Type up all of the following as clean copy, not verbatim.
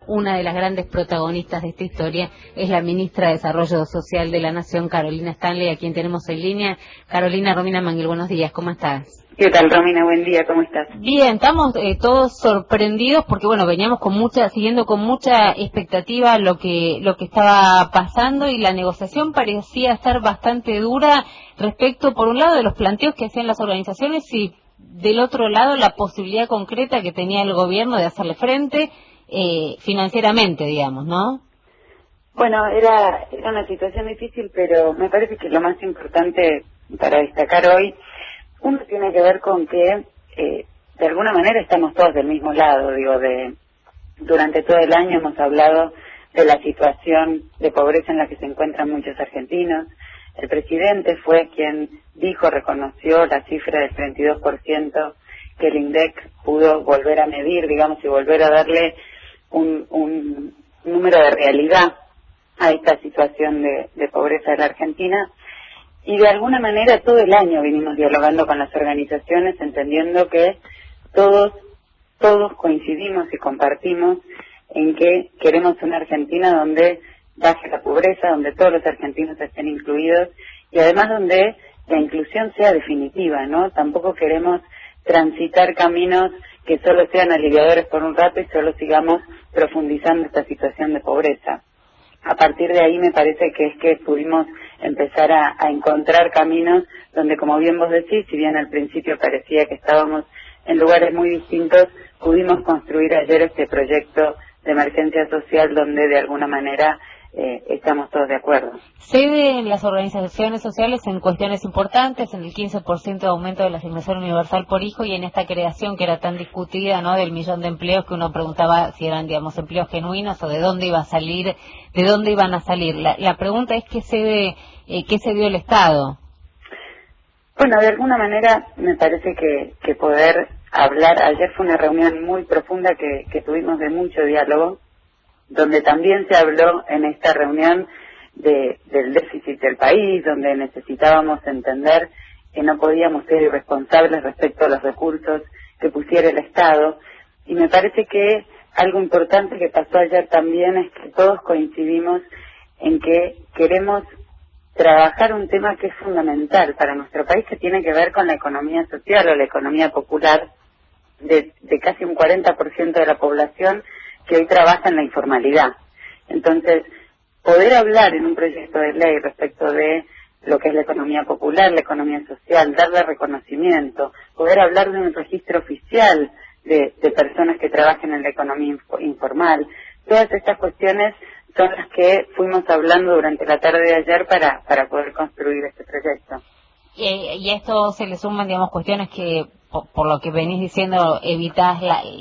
una de las grandes protagonistas de esta historia es la ministra de Desarrollo Social de la Nación, Carolina Stanley, a quien tenemos en línea. Carolina, Romina Manguel, buenos días, ¿cómo estás? ¿Qué tal, Romina? Buen día, ¿cómo estás? Bien, estamos todos sorprendidos porque, bueno, veníamos siguiendo con mucha expectativa lo que estaba pasando, y la negociación parecía estar bastante dura respecto, por un lado, de los planteos que hacían las organizaciones y, del otro lado, la posibilidad concreta que tenía el gobierno de hacerle frente financieramente, digamos, ¿no? Bueno, era una situación difícil, pero me parece que lo más importante para destacar hoy, uno tiene que ver con que de alguna manera estamos todos del mismo lado. Durante todo el año hemos hablado de la situación de pobreza en la que se encuentran muchos argentinos. El presidente fue quien reconoció la cifra del 32% que el INDEC pudo volver a medir, digamos, y volver a darle un número de realidad a esta situación de pobreza de la Argentina. Y de alguna manera todo el año vinimos dialogando con las organizaciones, entendiendo que todos coincidimos y compartimos en que queremos una Argentina donde baje la pobreza, donde todos los argentinos estén incluidos y además donde la inclusión sea definitiva, ¿no? Tampoco queremos transitar caminos que solo sean aliviadores por un rato y solo sigamos profundizando esta situación de pobreza. A partir de ahí me parece que es que pudimos empezar a encontrar caminos donde, como bien vos decís, si bien al principio parecía que estábamos en lugares muy distintos, pudimos construir ayer este proyecto de emergencia social donde de alguna manera estamos todos de acuerdo. Ceden las organizaciones sociales en cuestiones importantes, en el 15% de aumento de la asignación universal por hijo y en esta creación que era tan discutida, ¿no?, del 1.000.000 de empleos, que uno preguntaba si eran, digamos, empleos genuinos o de dónde iban a salir. La pregunta es qué cedió el Estado. Bueno, de alguna manera me parece que poder hablar, ayer fue una reunión muy profunda que tuvimos de mucho diálogo, donde también se habló en esta reunión del déficit del país, donde necesitábamos entender que no podíamos ser irresponsables respecto a los recursos que pusiera el Estado. Y me parece que algo importante que pasó ayer también es que todos coincidimos en que queremos trabajar un tema que es fundamental para nuestro país, que tiene que ver con la economía social o la economía popular de casi un 40% de la población que hoy trabaja en la informalidad. Entonces, poder hablar en un proyecto de ley respecto de lo que es la economía popular, la economía social, darle reconocimiento, poder hablar de un registro oficial de personas que trabajen en la economía informal, todas estas cuestiones son las que fuimos hablando durante la tarde de ayer para poder construir este proyecto. Y a esto se le suman, digamos, cuestiones que, por lo que venís diciendo, evitás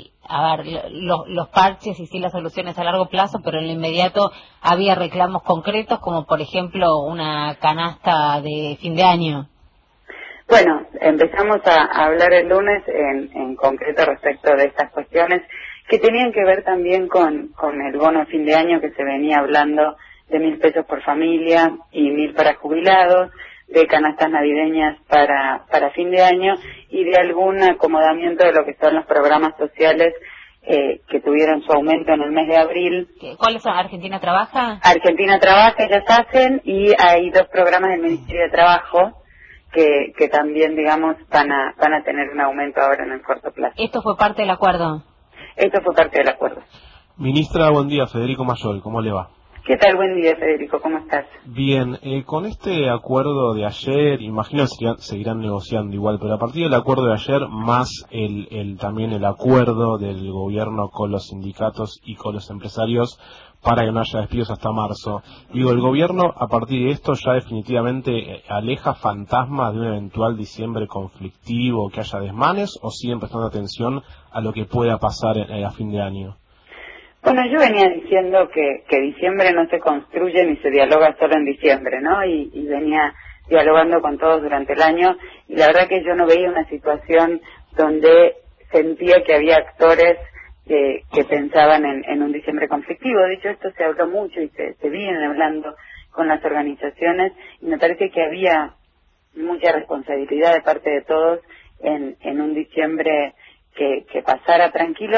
los parches y sí las soluciones a largo plazo, pero en lo inmediato había reclamos concretos, como por ejemplo una canasta de fin de año. Bueno, empezamos a hablar el lunes en concreto respecto de estas cuestiones que tenían que ver también con el bono de fin de año, que se venía hablando de 1.000 pesos por familia y 1.000 para jubilados, de canastas navideñas para fin de año y de algún acomodamiento de lo que son los programas sociales que tuvieron su aumento en el mes de abril. ¿Cuáles son? ¿Argentina Trabaja? Argentina Trabaja, ellas hacen, y hay dos programas del Ministerio de Trabajo que también, digamos, van a tener un aumento ahora en el corto plazo. ¿Esto fue parte del acuerdo? Esto fue parte del acuerdo. Ministra, buen día. Federico Mayol, ¿cómo le va? ¿Qué tal? Buen día, Federico, ¿cómo estás? Bien, con este acuerdo de ayer, imagino que seguirán negociando igual, pero a partir del acuerdo de ayer, más también el acuerdo del gobierno con los sindicatos y con los empresarios para que no haya despidos hasta marzo. Digo, ¿el gobierno a partir de esto ya definitivamente aleja fantasmas de un eventual diciembre conflictivo, que haya desmanes, o siguen prestando atención a lo que pueda pasar a fin de año? Bueno, yo venía diciendo que diciembre no se construye ni se dialoga solo en diciembre, ¿no? Y venía dialogando con todos durante el año, y la verdad que yo no veía una situación donde sentía que había actores que pensaban en un diciembre conflictivo. De hecho, esto se habló mucho y se viene hablando con las organizaciones, y me parece que había mucha responsabilidad de parte de todos en un diciembre que pasara tranquilo,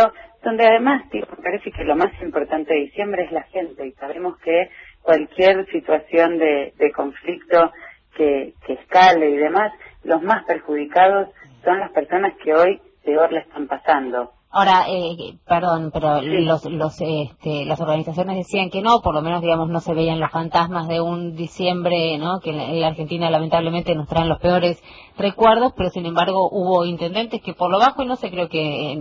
donde además, digo, me parece que lo más importante de diciembre es la gente, y sabemos que cualquier situación de conflicto que escale y demás, los más perjudicados son las personas que hoy peor la están pasando. Ahora, perdón, pero Sí. las organizaciones decían que no, por lo menos, digamos, no se veían los fantasmas de un diciembre, ¿no? Que en la Argentina lamentablemente nos traen los peores recuerdos, pero sin embargo hubo intendentes que por lo bajo, y no sé, creo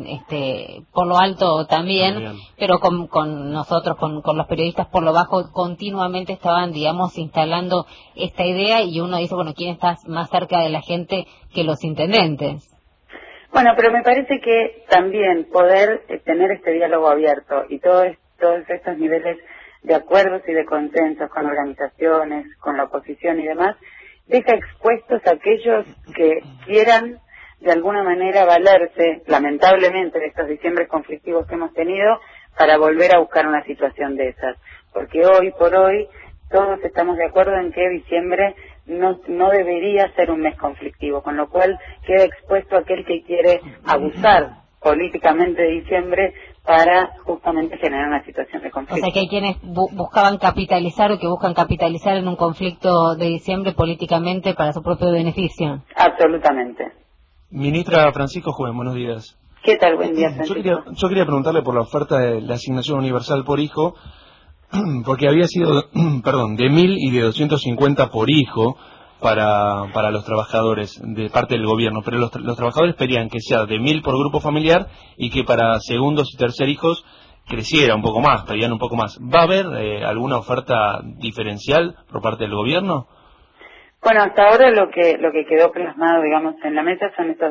que por lo alto también, pero con nosotros, con los periodistas por lo bajo, continuamente estaban, digamos, instalando esta idea, y uno dice, bueno, ¿quién está más cerca de la gente que los intendentes? Bueno, pero me parece que también poder tener este diálogo abierto y todos estos niveles de acuerdos y de consensos con organizaciones, con la oposición y demás, deja expuestos a aquellos que quieran de alguna manera valerse, lamentablemente, de estos diciembres conflictivos que hemos tenido, para volver a buscar una situación de esas. Porque hoy por hoy todos estamos de acuerdo en que diciembre no debería ser un mes conflictivo, con lo cual queda expuesto aquel que quiere abusar políticamente de diciembre para justamente generar una situación de conflicto. O sea que hay quienes buscaban capitalizar o que buscan capitalizar en un conflicto de diciembre políticamente para su propio beneficio. Absolutamente. Ministra Francisco Juven, buenos días. ¿Qué tal? Buen día, Francisco. Yo quería preguntarle por la oferta de la asignación universal por hijo, porque había sido, de 1.000 y de 250 por hijo para los trabajadores de parte del gobierno, pero los trabajadores pedían que sea de 1.000 por grupo familiar y que para segundos y tercer hijos creciera un poco más, pedían un poco más. ¿Va a haber alguna oferta diferencial por parte del gobierno? Bueno, hasta ahora lo que quedó plasmado, digamos, en la mesa son estos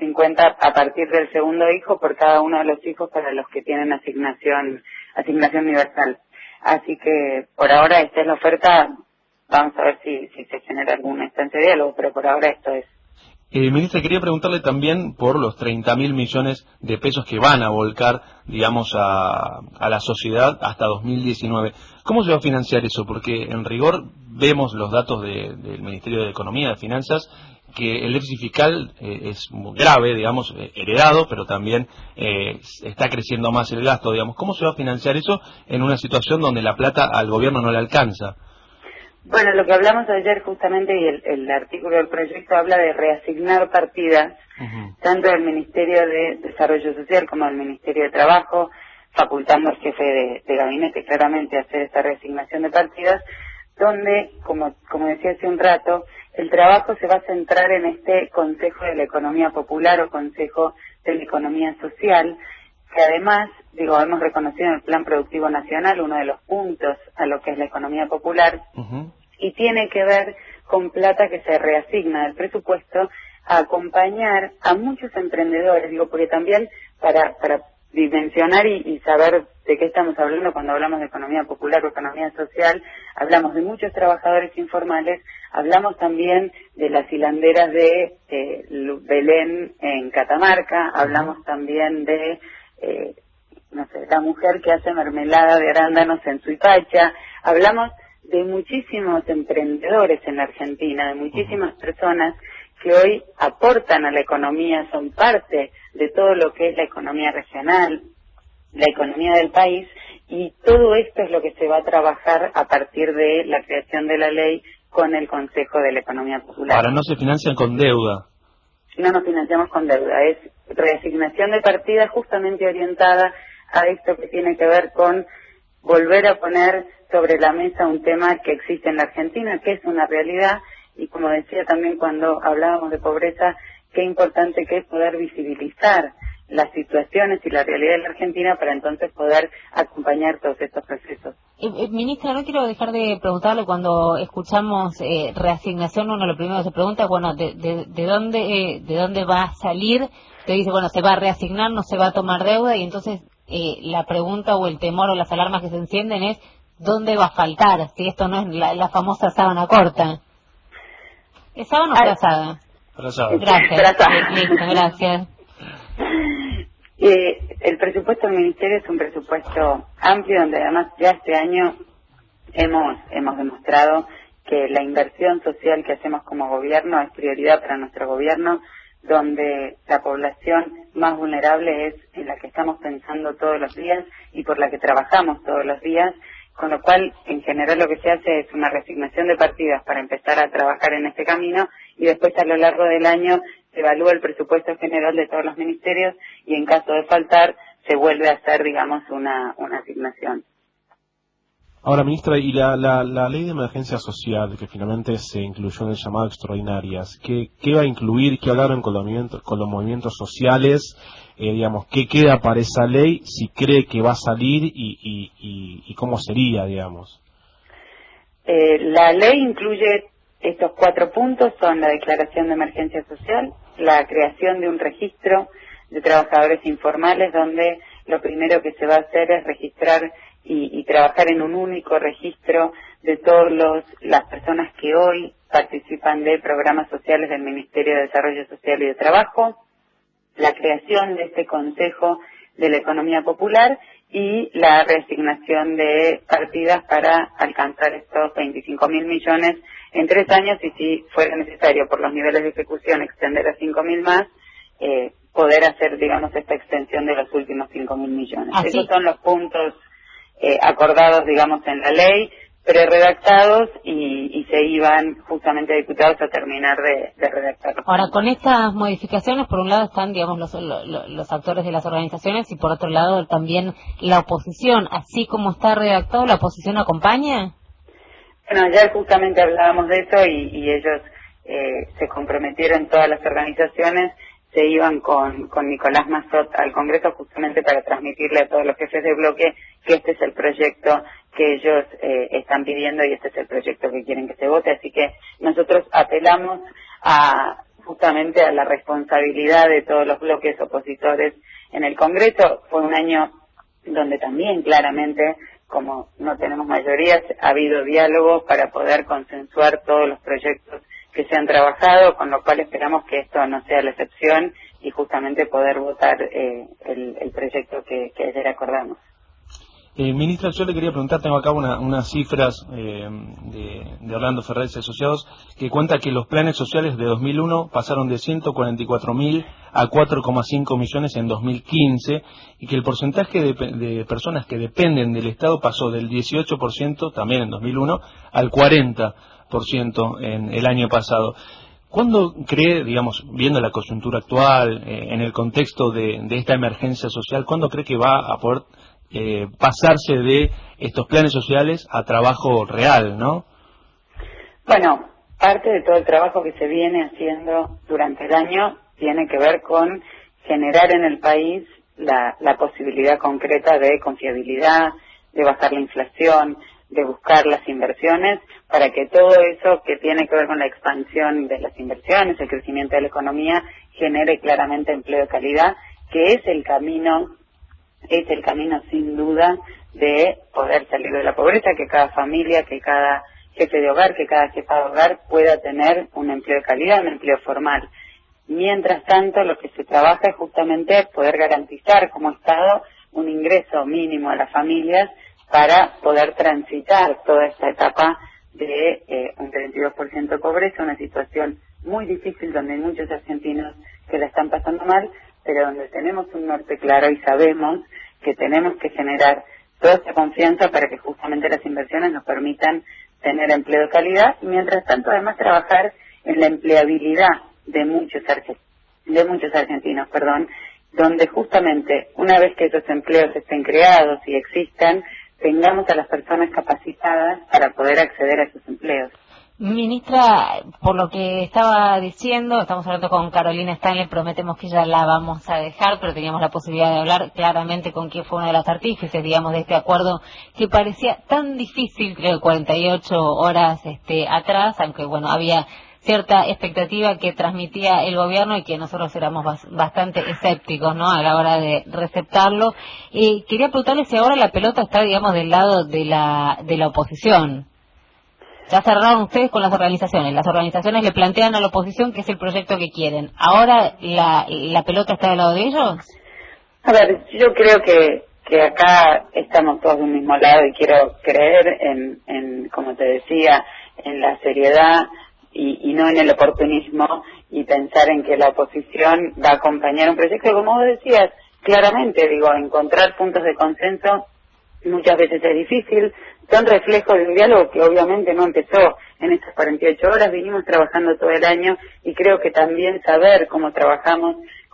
250 a partir del segundo hijo por cada uno de los hijos para los que tienen asignación universal. Así que por ahora esta es la oferta, vamos a ver si se genera alguna instancia de diálogo, pero por ahora esto es. Ministra, quería preguntarle también por los 30.000 millones de pesos que van a volcar, digamos, a la sociedad hasta 2019. ¿Cómo se va a financiar eso? Porque en rigor vemos los datos del Ministerio de Economía, de Finanzas, que el déficit fiscal es muy grave, digamos, heredado, pero también está creciendo más el gasto, digamos. ¿Cómo se va a financiar eso en una situación donde la plata al gobierno no le alcanza? Bueno, lo que hablamos ayer justamente, y el artículo del proyecto habla de reasignar partidas, tanto del Ministerio de Desarrollo Social como del Ministerio de Trabajo, facultando al jefe de gabinete claramente a hacer esta reasignación de partidas, donde, como decía hace un rato, el trabajo se va a centrar en este Consejo de la Economía Popular o Consejo de la Economía Social, que además, hemos reconocido en el Plan Productivo Nacional uno de los puntos a lo que es la economía popular, y tiene que ver con plata que se reasigna del presupuesto a acompañar a muchos emprendedores, porque también para dimensionar y saber de qué estamos hablando cuando hablamos de economía popular o economía social, hablamos de muchos trabajadores informales, hablamos también de las hilanderas de Belén en Catamarca, hablamos también de la mujer que hace mermelada de arándanos en Suipacha, hablamos de muchísimos emprendedores en la Argentina, de muchísimas personas que hoy aportan a la economía, son parte de todo lo que es la economía regional, la economía del país, y todo esto es lo que se va a trabajar a partir de la creación de la ley con el Consejo de la Economía Popular. Ahora no se financian con deuda. No nos financiamos con deuda, es reasignación de partidas justamente orientada a esto que tiene que ver con volver a poner sobre la mesa un tema que existe en la Argentina, que es una realidad, y como decía también cuando hablábamos de pobreza, qué importante que es poder visibilizar las situaciones y la realidad de la Argentina para entonces poder acompañar todos estos procesos. Ministra, no quiero dejar de preguntarle, cuando escuchamos reasignación, uno lo primero que se pregunta, bueno, ¿de dónde va a salir? Te dice, bueno, se va a reasignar, no se va a tomar deuda, y entonces la pregunta o el temor o las alarmas que se encienden es, ¿dónde va a faltar? Si esto no es la famosa sábana corta. ¿Es sábana o frazada? Frazada. Gracias. Listo, gracias. El presupuesto del Ministerio es un presupuesto amplio, donde además ya este año hemos demostrado que la inversión social que hacemos como gobierno es prioridad para nuestro gobierno, donde la población más vulnerable es en la que estamos pensando todos los días y por la que trabajamos todos los días, con lo cual en general lo que se hace es una resignación de partidas para empezar a trabajar en este camino y después a lo largo del año se evalúa el presupuesto general de todos los ministerios y en caso de faltar se vuelve a hacer, digamos, una asignación. Ahora, ministra, y la ley de emergencia social, que finalmente se incluyó en el llamado extraordinarias, ¿qué va a incluir? ¿Qué hablaron con los movimientos sociales? Digamos, ¿qué queda para esa ley? Si cree que va a salir y cómo sería, digamos. La ley incluye estos 4 puntos, son la declaración de emergencia social, la creación de un registro de trabajadores informales, donde lo primero que se va a hacer es registrar y trabajar en un único registro de todas las personas que hoy participan de programas sociales del Ministerio de Desarrollo Social y de Trabajo, la creación de este Consejo de la Economía Popular y la reasignación de partidas para alcanzar estos 25.000 millones en 3 años y si fuera necesario por los niveles de ejecución extender a 5.000 más, poder hacer, digamos, esta extensión de los últimos 5.000 millones. Así. Esos son los puntos acordados, digamos, en la ley, preredactados y se iban justamente a diputados a terminar de redactarlos. Ahora, con estas modificaciones, por un lado están, digamos, los actores de las organizaciones y por otro lado también la oposición. Así como está redactado, ¿la oposición acompaña? Bueno, ayer justamente hablábamos de eso y ellos se comprometieron, todas las organizaciones se iban con Nicolás Massot al Congreso justamente para transmitirle a todos los jefes de bloque que este es el proyecto que ellos están pidiendo y este es el proyecto que quieren que se vote. Así que nosotros apelamos justamente a la responsabilidad de todos los bloques opositores en el Congreso. Fue un año donde también claramente, como no tenemos mayorías, ha habido diálogo para poder consensuar todos los proyectos que se han trabajado, con lo cual esperamos que esto no sea la excepción y justamente poder votar el proyecto que ayer acordamos. Ministra, yo le quería preguntar, tengo acá unas cifras de Orlando Ferrez y Asociados, que cuenta que los planes sociales de 2001 pasaron de 144.000 a 4,5 millones en 2015, y que el porcentaje de personas que dependen del Estado pasó del 18%, también en 2001, al 40% en el año pasado. ¿Cuándo cree, digamos, viendo la coyuntura actual, en el contexto de esta emergencia social, cuándo cree que va a poder pasarse de estos planes sociales a trabajo real, ¿no? Bueno, parte de todo el trabajo que se viene haciendo durante el año tiene que ver con generar en el país la posibilidad concreta de confiabilidad, de bajar la inflación, de buscar las inversiones, para que todo eso que tiene que ver con la expansión de las inversiones, el crecimiento de la economía, genere claramente empleo de calidad, que es el camino sin duda de poder salir de la pobreza, que cada familia, que cada jefe de hogar, que cada jefa de hogar pueda tener un empleo de calidad, un empleo formal. Mientras tanto, lo que se trabaja es justamente poder garantizar como Estado un ingreso mínimo a las familias para poder transitar toda esta etapa de un 32% de pobreza, una situación muy difícil donde hay muchos argentinos que la están pasando mal, pero donde tenemos un norte claro y sabemos que tenemos que generar toda esta confianza para que justamente las inversiones nos permitan tener empleo de calidad y mientras tanto además trabajar en la empleabilidad de muchos argentinos, donde justamente una vez que esos empleos estén creados y existan, tengamos a las personas capacitadas para poder acceder a esos empleos. Ministra, por lo que estaba diciendo, estamos hablando con Carolina Stanley, prometemos que ya la vamos a dejar, pero teníamos la posibilidad de hablar claramente con quién fue una de las artífices, digamos, de este acuerdo que parecía tan difícil, creo, 48 horas atrás, aunque bueno, había cierta expectativa que transmitía el gobierno y que nosotros éramos bastante escépticos, ¿no?, a la hora de receptarlo. Quería preguntarle si ahora la pelota está, digamos, del lado de la oposición. Ya cerraron ustedes con las organizaciones le plantean a la oposición que es el proyecto que quieren. ¿Ahora la pelota está del lado de ellos? A ver, yo creo que acá estamos todos de un mismo lado y quiero creer en como te decía, en la seriedad y no en el oportunismo y pensar en que la oposición va a acompañar un proyecto, como vos decías, claramente, digo, encontrar puntos de consenso muchas veces es difícil, son reflejos de un diálogo que obviamente no empezó en estas 48 horas, vinimos trabajando todo el año y creo que también saber cómo trabajamos,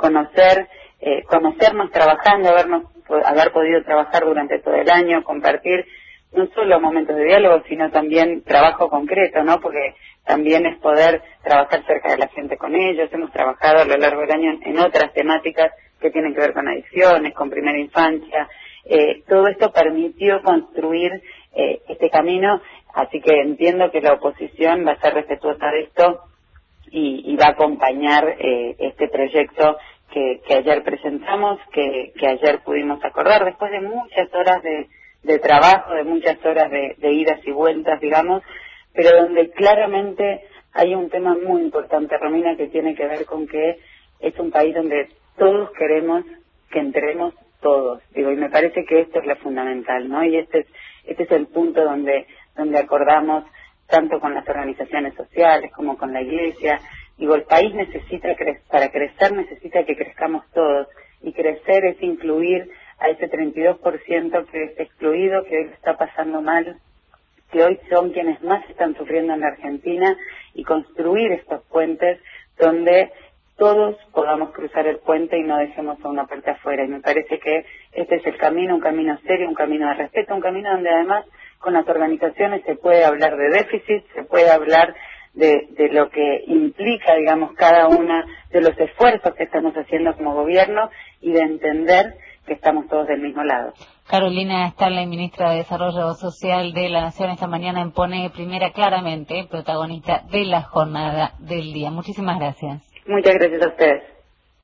conocernos trabajando, haber podido trabajar durante todo el año, compartir no solo momentos de diálogo, sino también trabajo concreto, ¿no? Porque también es poder trabajar cerca de la gente con ellos. Hemos trabajado a lo largo del año en otras temáticas que tienen que ver con adicciones, con primera infancia. Todo esto permitió construir este camino, así que entiendo que la oposición va a ser respetuosa de esto y va a acompañar este proyecto que ayer presentamos, que ayer pudimos acordar después de muchas horas de trabajo, de muchas horas de idas y vueltas, digamos, pero donde claramente hay un tema muy importante, Romina, que tiene que ver con que es un país donde todos queremos que entremos todos, digo, y me parece que esto es lo fundamental, ¿no? Y este es el punto donde acordamos tanto con las organizaciones sociales como con la Iglesia. Digo, el país necesita para crecer necesita que crezcamos todos, y crecer es incluir a ese 32% que es excluido, que hoy está pasando mal, que hoy son quienes más están sufriendo en la Argentina, y construir estos puentes donde todos podamos cruzar el puente y no dejemos a una parte afuera. Y me parece que este es el camino, un camino serio, un camino de respeto, un camino donde además con las organizaciones se puede hablar de déficit, se puede hablar de lo que implica, digamos, cada una de los esfuerzos que estamos haciendo como gobierno, y de entender que estamos todos del mismo lado. Carolina Stanley, ministra de Desarrollo Social de la Nación, esta mañana en Pone Primera, claramente protagonista de la jornada del día. Muchísimas gracias. Muchas gracias a ustedes.